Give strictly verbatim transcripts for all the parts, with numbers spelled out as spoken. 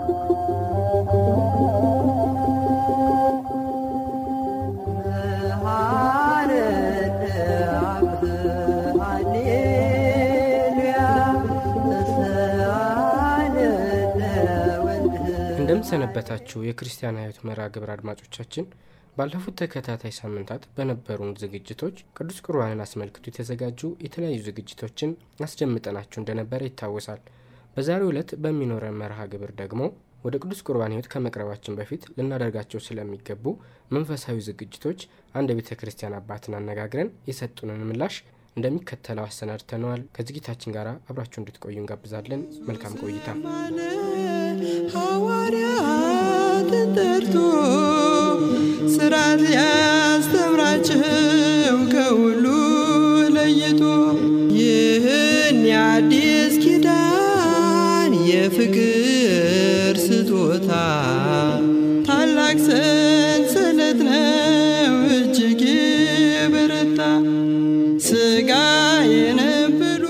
እንደምሰነበታችሁ የክርስቲያን ሕይወት መርሃ ግብር አድማጮቻችን ባለፉት ተከታታይ ሳምንታት በነበሩን ዝግጅቶች ቅዱስ ቁርባንን አስመልክቶ የተዘጋጁ የተለያዩ ዝግጅቶችን አስጀምጠናችሁ እንደነበር ይታወሳል። በዛሬው ዕለት በሚኖረን መርሃ ግብር ደግሞ ወደ ቅዱስ ቁርባን ሕይወት ከመቅረባችን በፊት ልናደርጋቸው ስለሚገቡ መንፈሳዊ ዝግጅቶች አንድ ቤተክርስቲያን አባትን አነጋግረን የሰጡንን ምላሽ እንደሚከተለው አሰናድተናል። ከዝግጅታችን ጋር አብራችሁ እንድትቆዩ እንጋብዛለን። መልካም ቆይታ። ሐዋርያትን ጠርቶ ሥርዓት ያስተምራቸው ከሁሉ ለይቶ ይህን የአዲስ ኪዳን የፍቅር ስጦታ ታላቅ ሰንሰለት ነው እጅግ የበረታ ሥጋዬን ብሉ።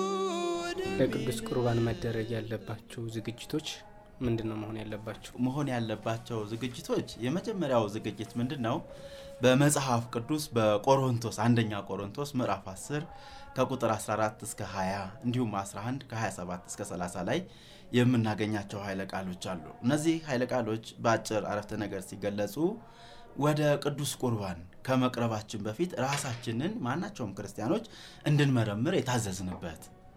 ለቅዱስ ቁርባን መደረግ ያለባቸው ዝግጅቶች ምንድነው መሆን ያለባቸው? መሆን ያለባቸው ዝግጅቶች የመጀመሪያው ዝግጅት ምንድነው? በመጽሐፍ ቅዱስ በቆሮንቶስ አንደኛ ቆሮንቶስ ምዕራፍ አስር ከቁጥር አስራ አራት እስከ ሃያ እንዲሁም አስራ አንድ ከ27 እስከ ሰላሳ ላይ የምናገኛቸው ኃይለ ቃሎች አሉ። እነዚህ ኃይለ ቃሎች በአጭር አረፍተ ነገር ሲገለጹ ወደ ቅዱስ ቁርባን ከመቅረባችን በፊት ራሳችንን ማናቸውም ክርስቲያኖች እንድንመረምር የታዘዝንበት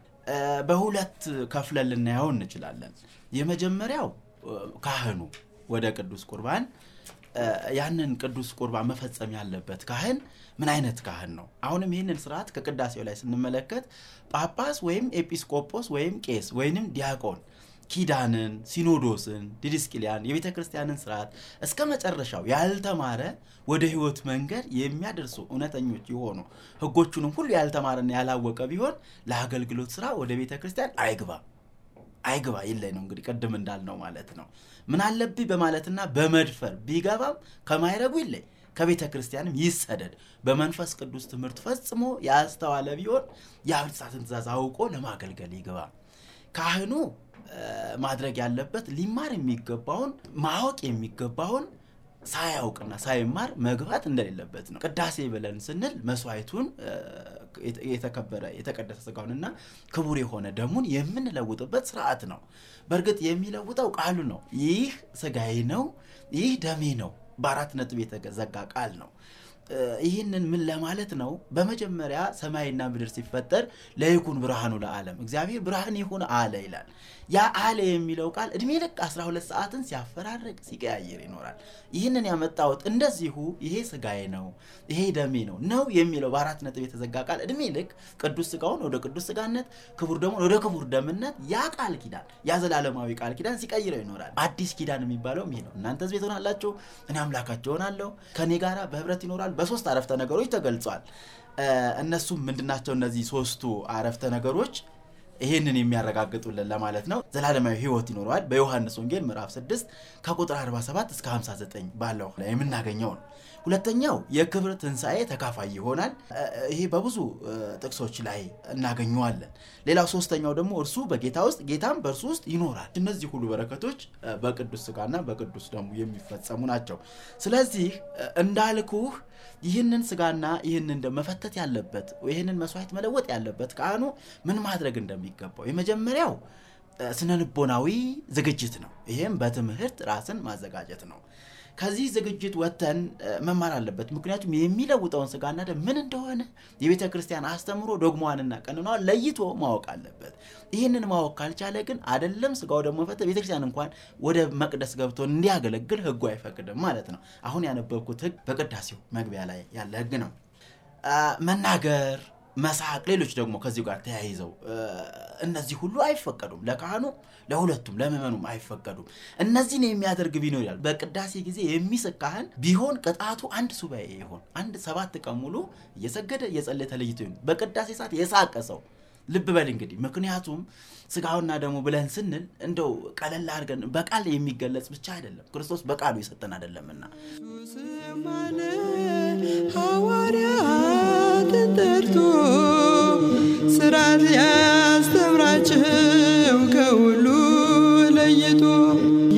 በሁለት ከፍለን ልናየው እንችላለን። የመጀመሪያው ካህኑ ወደ ቅዱስ ቁርባን ያንን ቅዱስ ቁርባን መፈጸም ያለበት ካህን ምን አይነት ካህን ነው? አሁንም ይሄንን ሥርዓት ከቅዳሴው ላይ ስንመለከት ጳጳስ ወይም ኤጲስቆጶስ ወይም ቄስ ወይንም ዲያቆን ኪዳንን፣ ሲኖዶስን፣ ዲድስቅልያን የቤተ ክርስቲያንን ሥርዓት እስከ መጨረሻው ያልተማረ ወደ ሕይወት መንገድ የሚያደርሱ እውነተኞች የሆኑ ሕጎቹንም ሁሉ ያልተማረና ያላወቀ ቢሆን ለአገልግሎት ሥራ ወደ ቤተ ክርስቲያን አይግባ አይግባ ይለይ ነው። እንግዲህ ቀደም እንዳልነው ማለት ነው። ምን አለብኝ በማለትና በመድፈር ቢገባም ከማይረጉ ይለይ፣ ከቤተ ክርስቲያንም ይሰደድ። በመንፈስ ቅዱስ ትምህርት ፈጽሞ ያስተዋለ ቢሆን የአብሳትን ትእዛዝ አውቆ ለማገልገል ይግባ። ካህኑ ማድረግ ያለበት ሊማር የሚገባውን ማወቅ የሚገባውን ሳያውቅና ሳይማር መግባት እንደሌለበት ነው። ቅዳሴ ብለን ስንል መስዋዕቱን የተከበረ የተቀደሰ ሥጋውንና ክቡር የሆነ ደሙን የምንለውጥበት ሥርዓት ነው። በርግጥ የሚለውጠው ቃሉ ነው። ይህ ሥጋዬ ነው፣ ይህ ደሜ ነው በአራት ነጥብ የተዘጋ ቃል ነው። ይህንን ምን ለማለት ነው? በመጀመሪያ ሰማይና ምድር ሲፈጠር ለይኩን ብርሃኑ ለዓለም እግዚአብሔር ብርሃን ይሁን አለ ይላል። ያ አለ የሚለው ቃል እድሜ ልክ አስራ ሁለት ሰዓትን ሲያፈራርቅ ሲቀያየር ይኖራል። ይህንን ያመጣውት እንደዚሁ ይሄ ሥጋዬ ነው ይሄ ደሜ ነው ነው የሚለው በአራት ነጥብ የተዘጋ ቃል እድሜ ልክ ቅዱስ ሥጋውን ወደ ቅዱስ ሥጋነት ክቡር ደሙን ወደ ክቡር ደምነት ያ ቃል ኪዳን ያ ዘላለማዊ ቃል ኪዳን ሲቀይረው ይኖራል። አዲስ ኪዳን የሚባለው ይሄ ነው። እናንተስ ቤት ሆናላችሁ እኔ አምላካችሁ ሆናለሁ ከኔ ጋራ በህብረት ይኖራል። በሶስት አረፍተ ነገሮች ተገልጿል። እነሱም ምንድናቸው? እነዚህ ሶስቱ አረፍተ ነገሮች ይሄንን የሚያረጋግጡልን ለማለት ነው። ዘላለማዊ ሕይወት ይኖራል። በዮሐንስ ወንጌል ምዕራፍ ስድስት ከቁጥር አርባ ሰባት እስከ ሃምሳ ዘጠኝ ባለው ላይ የምናገኘው ነው። ሁለተኛው የክብር ትንሣኤ ተካፋይ ይሆናል። ይሄ በብዙ ጥቅሶች ላይ እናገኘዋለን። ሌላው ሶስተኛው ደግሞ እርሱ በጌታ ውስጥ ጌታም በእርሱ ውስጥ ይኖራል። እነዚህ ሁሉ በረከቶች በቅዱስ ሥጋና በቅዱስ ደሙ የሚፈጸሙ ናቸው። ስለዚህ እንዳልኩህ ይህንን ሥጋና ይህንን ደም መፈተት ያለበት ይህንን መስዋዕት መለወጥ ያለበት ካህኑ ምን ማድረግ እንደሚገባው የመጀመሪያው ስነልቦናዊ ዝግጅት ነው። ይሄም በትምህርት ራስን ማዘጋጀት ነው። ከዚህ ዝግጅት ወተን መማር አለበት። ምክንያቱም የሚለውጠውን ሥጋና ደም ምን እንደሆነ የቤተ ክርስቲያን አስተምሮ ዶግማዋንና ቀኖናዋን ለይቶ ማወቅ አለበት። ይህንን ማወቅ ካልቻለ ግን አይደለም ሥጋው ደሙ መፈተት ቤተ ክርስቲያን እንኳን ወደ መቅደስ ገብቶ እንዲያገለግል ሕጉ አይፈቅድም ማለት ነው። አሁን ያነበብኩት ሕግ በቅዳሴው መግቢያ ላይ ያለ ሕግ ነው። መናገር፣ መሳቅ፣ ሌሎች ደግሞ ከዚህ ጋር ተያይዘው እነዚህ ሁሉ አይፈቀዱም። ለካህኑ ለሁለቱም ለምእመኑም አይፈቀዱም። እነዚህን የሚያደርግ ቢኖር ይላል በቅዳሴ ጊዜ የሚስቅ ካህን ቢሆን ቅጣቱ አንድ ሱባኤ ይሆን አንድ ሰባት ቀን ሙሉ እየሰገደ እየጸለየ ተለይቶ ይሁን። በቅዳሴ ሰዓት የሳቀ ሰው ልብ በል እንግዲህ። ምክንያቱም ሥጋውና ደሙ ብለን ስንል እንደው ቀለል አድርገን በቃል የሚገለጽ ብቻ አይደለም። ክርስቶስ በቃሉ ይሰጠን አይደለምና ሐዋርያትን ጠርቶ ሥርዓት ያስተምራቸው ከሁሉ ለይቶ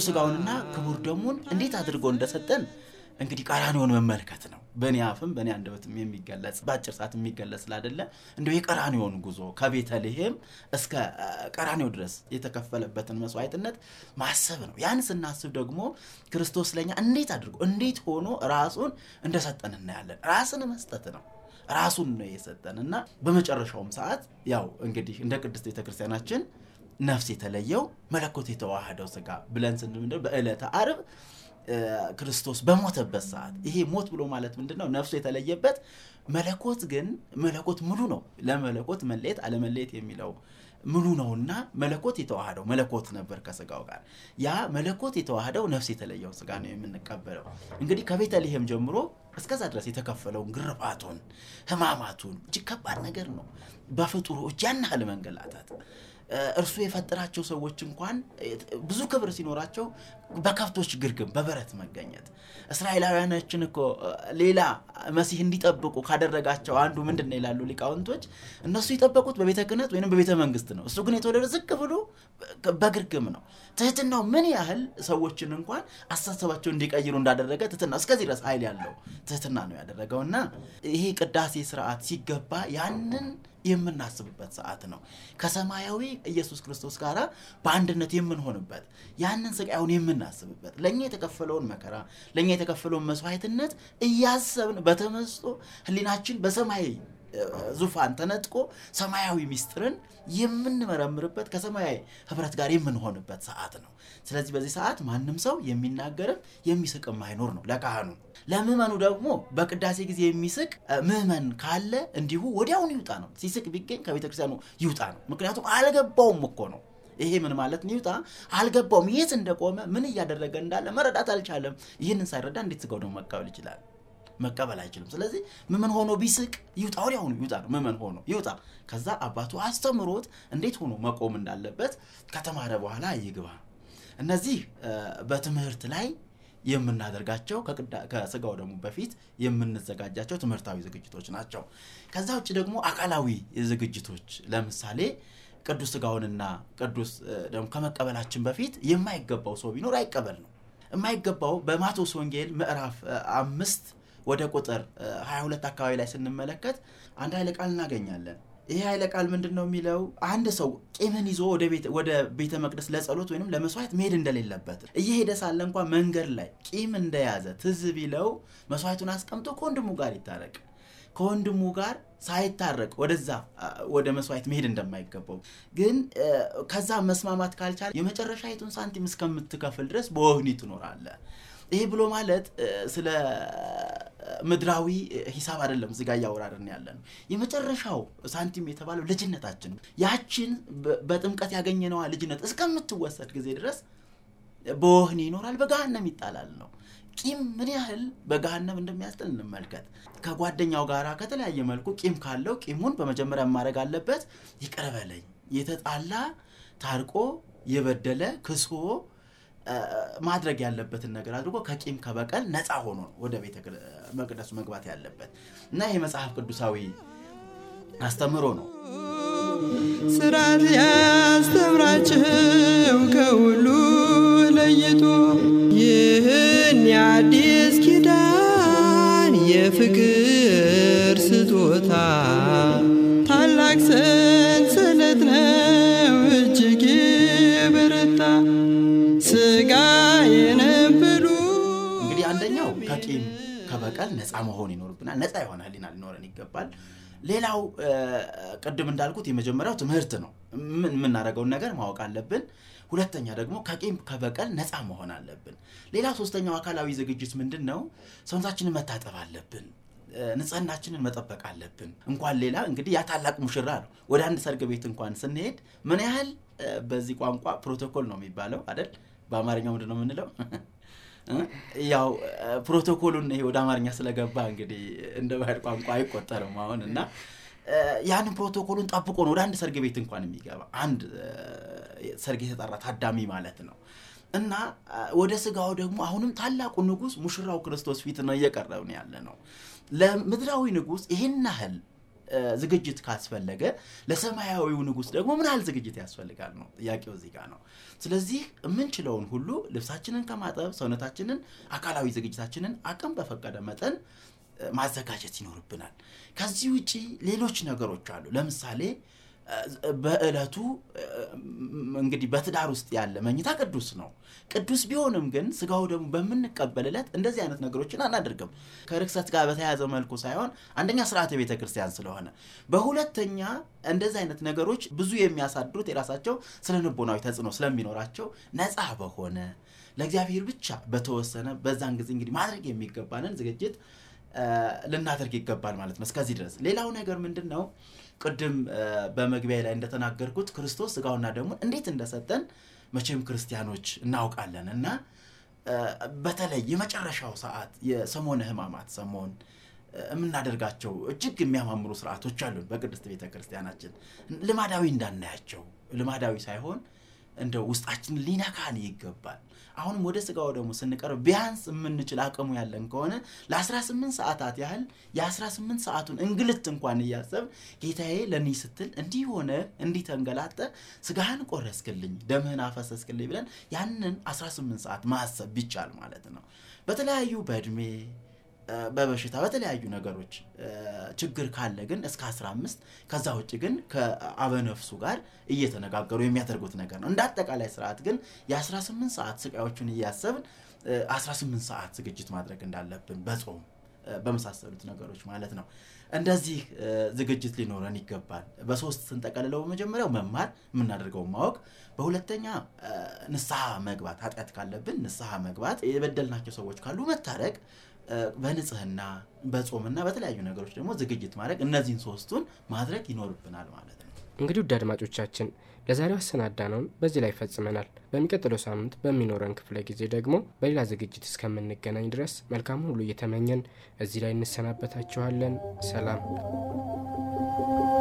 ቅዱስ ሥጋውንና ክቡር ደሙን እንዴት አድርጎ እንደሰጠን እንግዲህ ቀራንዮን መመልከት ነው። በእኔ አፍም በእኔ አንደበትም የሚገለጽ በአጭር ሰዓት የሚገለጽ አይደለ እንደው የቀራንዮን ጉዞ ከቤተልሔም እስከ ቀራንዮ ድረስ የተከፈለበትን መስዋዕትነት ማሰብ ነው። ያን ስናስብ ደግሞ ክርስቶስ ለኛ እንዴት አድርጎ እንዴት ሆኖ ራሱን እንደሰጠን እናያለን። ራስን መስጠት ነው። ራሱን ነው የሰጠንና በመጨረሻውም ሰዓት ያው እንግዲህ እንደ ቅድስት ቤተክርስቲያናችን ነፍስ የተለየው መለኮት የተዋሃደው ሥጋ ብለን ስንምንድነው በዕለተ ዓርብ ክርስቶስ በሞተበት ሰዓት ይሄ ሞት ብሎ ማለት ምንድነው ነፍሱ የተለየበት መለኮት ግን መለኮት ሙሉ ነው። ለመለኮት መለየት አለመለየት የሚለው ሙሉ ነውና መለኮት የተዋሃደው መለኮት ነበር ከሥጋው ጋር ያ መለኮት የተዋሃደው ነፍስ የተለየው ሥጋ ነው የምንቀበለው። እንግዲህ ከቤተልሔም ጀምሮ እስከዛ ድረስ የተከፈለው ግርፋቱን ሕማማቱን እጅግ ከባድ ነገር ነው። በፍጡሩ ጃና ለመንገላታት እርሱ የፈጠራቸው ሰዎች እንኳን ብዙ ክብር ሲኖራቸው በከፍቶች ግርግም በበረት መገኘት እስራኤላውያኖችን እኮ ሌላ መሲህ እንዲጠብቁ ካደረጋቸው አንዱ ምንድነው ይላሉ ሊቃውንቶች እነሱ ይጠበቁት በቤተ ክህነት ወይንም በቤተ መንግስት ነው። እሱ ግን የተወለደ ዝቅ ብሎ በግርግም ነው። ትህትናው ምን ያህል ሰዎችን እንኳን አስተሳሰባቸው እንዲቀይሩ እንዳደረገ ትህትና እስከዚህ ድረስ ኃይል ያለው ትህትና ነው ያደረገውና ይሄ ቅዳሴ ሥርዓት ሲገባ ያንን የምናስብበት ሰዓት ነው። ከሰማያዊ ኢየሱስ ክርስቶስ ጋራ በአንድነት የምንሆንበት ያንን ስቃዩን የምናስብበት ለኛ የተከፈለውን መከራ ለኛ የተከፈለውን መስዋዕትነት እያሰብን በተመስጦ ህሊናችን በሰማይ ዙፋን ተነጥቆ ሰማያዊ ሚስጥርን የምንመረምርበት ከሰማያዊ ህብረት ጋር የምንሆንበት ሰዓት ነው። ስለዚህ በዚህ ሰዓት ማንንም ሰው የሚናገርም የሚስቅም አይኖር ነው ለካህኑ። ለምእመኑ ደግሞ በቅዳሴ ጊዜ የሚስቅ ምእመን ካለ እንዲሁ ወዲያውኑ ይውጣ ነው። ሲስቅ ቢገኝ ከቤተክርስቲያኑ ይውጣ ነው። ምክንያቱም አልገባውም እኮ ነው። ይሄ ምን ማለት ነው? ይውጣ አልገባውም። የት እንደቆመ ምን እያደረገ እንዳለ መረዳት አልቻለም። ይህንን ሳይረዳ እንዴት ስጋው ደግሞ መቀበል ይችላል? መቀበል አይችልም። ስለዚህ ምእመን ሆኖ ቢስቅ ይውጣ ወዲያውኑ ይውጣ ነው። ምእመን ሆኖ ይውጣ። ከዛ አባቱ አስተምሮት እንዴት ሆኖ መቆም እንዳለበት ከተማረ በኋላ ይግባ። እነዚህ በትምህርት ላይ የምናደርጋቸው ከሥጋው ደግሞ በፊት የምንዘጋጃቸው ትምህርታዊ ዝግጅቶች ናቸው። ከዛ ውጭ ደግሞ አካላዊ ዝግጅቶች ለምሳሌ ቅዱስ ሥጋውንና ቅዱስ ደግሞ ከመቀበላችን በፊት የማይገባው ሰው ቢኖር አይቀበል ነው። የማይገባው በማቴዎስ ወንጌል ምዕራፍ አምስት ወደ ቁጥር ሃያ ሁለት አካባቢ ላይ ስንመለከት አንድ ኃይለ ቃል እናገኛለን። ይሄ ኃይለ ቃል ምንድነው የሚለው? አንድ ሰው ቂምን ይዞ ወደ ቤተ ወደ ቤተ መቅደስ ለጸሎት ወይንም ለመስዋዕት መሄድ እንደሌለበት እየሄደ ሳለ እንኳን መንገድ ላይ ቂም እንደያዘ ትዝ ቢለው መስዋዕቱን አስቀምጦ ከወንድሙ ጋር ይታረቅ። ከወንድሙ ጋር ሳይታረቅ ወደዛ ወደ መስዋዕት መሄድ እንደማይገባው ግን ከዛ መስማማት ካልቻለ የመጨረሻይቱን ሳንቲም እስከምትከፍል ድረስ በወህኒ ትኖራለህ። ይሄ ብሎ ማለት ስለ ምድራዊ ሂሳብ አይደለም። እዚህ ጋር ያወራርን ያለን የመጨረሻው ሳንቲም የተባለው ልጅነታችን ያችን በጥምቀት ያገኘነው ልጅነት እስከምትወሰድ ጊዜ ድረስ በወህኒ ይኖራል፣ በገሃነም ይጣላል ነው። ቂም ምን ያህል በገሃነም እንደሚያስጥል እንመልከት። ከጓደኛው ጋራ ከተለያየ መልኩ ቂም ካለው ቂሙን በመጀመሪያ ማድረግ አለበት። ይቅር በለኝ የተጣላ ታርቆ የበደለ ክሶ ማድረግ ያለበትን ነገር አድርጎ ከቂም ከበቀል ነፃ ሆኖ ወደ ቤተ መቅደሱ መግባት ያለበት እና ይሄ መጽሐፍ ቅዱሳዊ አስተምሮ ነው። ስራት ያስተምራቸው ከሁሉ ለይቶ ይህን የአዲስ ኪዳን የፍቅር ስጦታ ታላቅ ሰንሰለት ነው እጅግ በረታ ስጋዬንም ብሉ። እንግዲህ አንደኛው ከቂም ከበቀል ነፃ መሆን ይኖርብናል። ነፃ የሆነ ህሊና ሊኖረን ይገባል። ሌላው ቀደም እንዳልኩት የመጀመሪያው ትምህርት ነው። ምን ምን አደረገው ነገር ማወቅ አለብን። ሁለተኛ ደግሞ ከቂም ከበቀል ነፃ መሆን አለብን። ሌላ ሶስተኛው አካላዊ ዝግጅት ምንድነው? ሰውነታችንን መታጠብ አለብን። ንጽህናችንን መጠበቅ አለብን። እንኳን ሌላ እንግዲህ ያ ታላቅ ሙሽራ ነው። ወደ አንድ ሰርግ ቤት እንኳን ስንሄድ ምን ያህል በዚህ ቋንቋ ፕሮቶኮል ነው የሚባለው አይደል? በአማርኛው ምንድነው የምንለው? ያው ፕሮቶኮሉን ይሄ ወደ አማርኛ ስለገባ እንግዲህ እንደ ባህል ቋንቋ አይቆጠርም አሁንና ያን ፕሮቶኮሉን ጠብቆ ነው ወደ አንድ ሰርግ ቤት እንኳን የሚገባ አንድ ሰርግ የተጠራ ታዳሚ ማለት ነው። እና ወደ ስጋው ደግሞ አሁንም ታላቁ ንጉስ ሙሽራው ክርስቶስ ፊት ነው እየቀረብን ያለ ነው። ለምድራዊ ንጉስ ይሄን ያህል ዝግጅት ካስፈለገ ለሰማያዊው ንጉስ ደግሞ ምን ያህል ዝግጅት ያስፈልጋል ነው ጥያቄው እዚህ ጋር ነው። ስለዚህ የምንችለውን ሁሉ ልብሳችንን ከማጠብ ሰውነታችንን አካላዊ ዝግጅታችንን አቅም በፈቀደ መጠን ማዘጋጀት ይኖርብናል። ከዚህ ውጪ ሌሎች ነገሮች አሉ። ለምሳሌ በእለቱ እንግዲህ በትዳር ውስጥ ያለ መኝታ ቅዱስ ነው። ቅዱስ ቢሆንም ግን ስጋው ደግሞ በመንቀበልለት እንደዚህ አይነት ነገሮችን አናደርግም። ከርክሰት ጋር በተያያዘ መልኩ ሳይሆን አንደኛ ስርዓተ ቤተ ክርስቲያን ስለሆነ፣ በሁለተኛ እንደዚህ አይነት ነገሮች ብዙ የሚያሳድሩት የራሳቸው ስለንቦናዊ ተጽዕኖ ስለሚኖራቸው ነፃ በሆነ ለእግዚአብሔር ብቻ በተወሰነ በዛን ጊዜ እንግዲህ ማድረግ የሚገባንን ዝግጅት ልናደርግ ይገባል ማለት ነው። እስከዚህ ድረስ ሌላው ነገር ምንድነው? ቅድም በመግቢያ ላይ እንደተናገርኩት ክርስቶስ ስጋውና ደሙን እንዴት እንደሰጠን መቼም ክርስቲያኖች እናውቃለን እና በተለይ የመጨረሻው ሰዓት የሰሞነ ሕማማት ሰሞን የምናደርጋቸው እጅግ የሚያማምሩ ስርዓቶች አሉ በቅድስት ቤተ ክርስቲያናችን። ልማዳዊ እንዳናያቸው ልማዳዊ ሳይሆን እንደ ውስጣችን ሊነካን ይገባል። አሁንም ወደ ስጋው ደግሞ ስንቀርብ ቢያንስ የምንችል አቅሙ ያለን ከሆነ ለ18 ሰዓታት ያህል የ18 ሰዓቱን እንግልት እንኳን እያሰብ ጌታዬ ለኔ ስትል እንዲህ ሆነ እንዲህ ተንገላጠ ስጋህን ቆረስክልኝ ደምህን አፈሰስክልኝ ብለን ያንን 18 ሰዓት ማሰብ ቢቻል ማለት ነው። በተለያዩ በእድሜ በበሽታ በተለያዩ ነገሮች ችግር ካለ ግን እስከ አስራ አምስት ከዛ ውጪ ግን ከአበነፍሱ ጋር እየተነጋገሩ የሚያደርጉት ነገር ነው። እንዳጠቃላይ ስርዓት ግን የ18 ሰዓት ስቃዮችን እያሰብን አስራ ስምንት ሰዓት ዝግጅት ማድረግ እንዳለብን በጾም በመሳሰሉት ነገሮች ማለት ነው። እንደዚህ ዝግጅት ሊኖረን ይገባል። በሶስት ስንጠቀልለው በመጀመሪያው መማር ምናደርገው ማወቅ፣ በሁለተኛ ንስሐ መግባት ኃጢአት ካለብን ንስሐ መግባት፣ የበደልናቸው ሰዎች ካሉ መታረቅ፣ በንጽህና በጾምና በተለያዩ ነገሮች ደግሞ ዝግጅት ማድረግ እነዚህን ሶስቱን ማድረግ ይኖርብናል ማለት ነው። እንግዲህ ውድ አድማጮቻችን ለዛሬው አሰናዳነውን በዚህ ላይ ፈጽመናል። በሚቀጥለው ሳምንት በሚኖረን ክፍለ ጊዜ ደግሞ በሌላ ዝግጅት እስከምንገናኝ ድረስ መልካም ሁሉ እየተመኘን እዚህ ላይ እንሰናበታችኋለን። ሰላም።